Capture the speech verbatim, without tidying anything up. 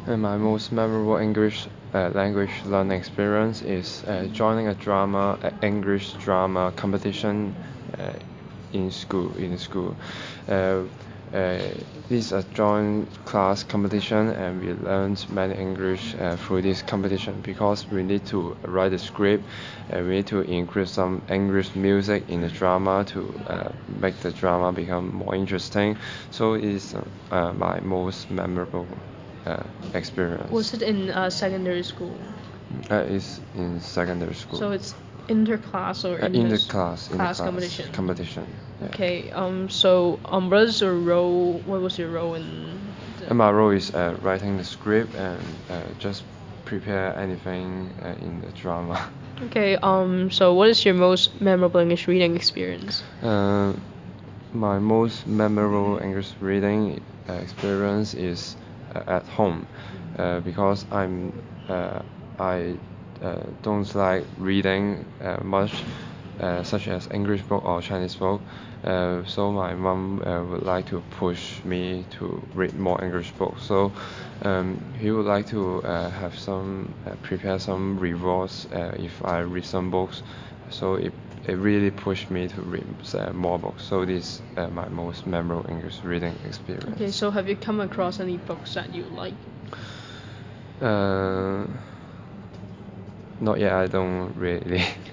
And my most memorable English uh, language learning experience is uh, joining a drama, uh, English drama competition uh, in school. In school, uh, uh, this is a joint class competition, and we learned many English uh, through this competition because we need to write a script, and we need to include some English music in the drama to uh, make the drama become more interesting. So it is uh, uh, my most memorable uh, experience. Was it in uh, secondary school? Uh, it's in secondary school. So it's interclass or uh, in the inter class, in class the class competition. competition. Yeah. Okay. Um. So um, what is your role? What was your role in? The... And my role is uh, writing the script and uh, just prepare anything uh, in the drama. Okay. Um. So what is your most memorable English reading experience? Uh, my most memorable English reading uh, experience is uh, at home, uh, because I'm uh, I uh, don't like reading uh, much, uh, such as English book or Chinese book. Uh, so my mom uh, would like to push me to read more English books. So um, he would like to uh, have some uh, prepare some rewards uh, if I read some books. So it it really pushed me to read uh, more books. So this is uh, my most memorable English reading experience. Okay. So have you come across any books that you like? Uh, not yet. I don't really